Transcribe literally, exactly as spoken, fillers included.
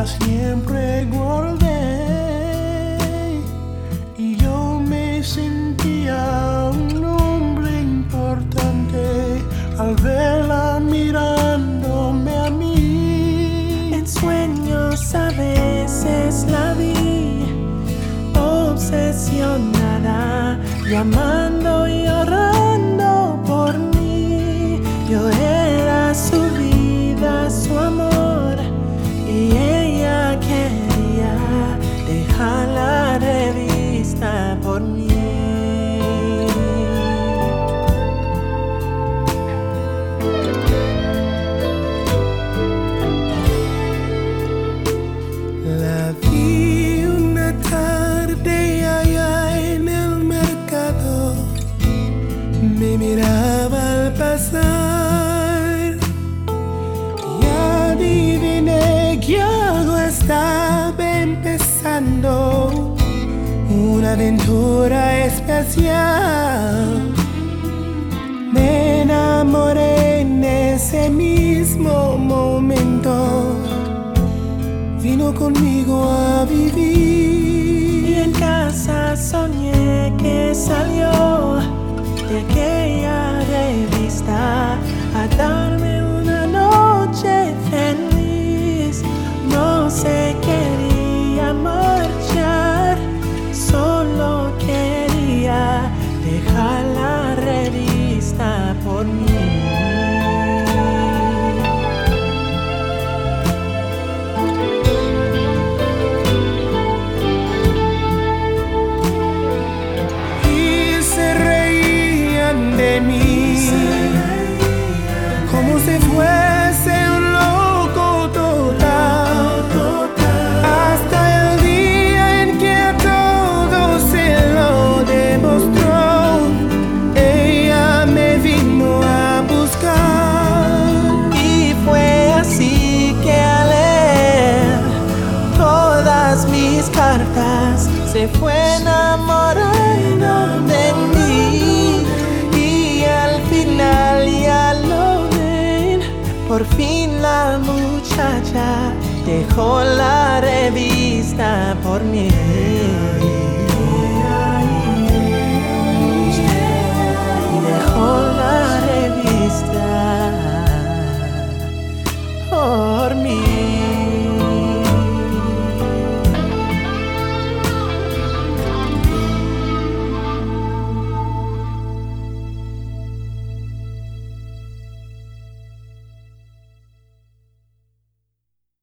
para siempre guardé, y yo me sentía un hombre importante al verla mirándome a mí. En sueños a veces la vi obsesionada, llamando y orando por mí. Yo era su vida, su amor, y ella quería dejar la revista por mí. La vi una tarde allá en el mercado, me miraba al pasar y adiviné que algo estaba empezando, una aventura especial. Me enamoré en ese mismo momento, vino conmigo a vivir. Y en casa soñé que salió de aquella revista a darme una noche feliz. No se quería marchar, solo quería dejar la revista por mí. De mí, como si fuese un loco total, hasta el día en que a todos se lo demostró. Ella me vino a buscar, Y fue así que al leer todas mis cartas se fue enamorando de mí. Y al final ya lo ven, por fin la muchacha dejó la revista por mí.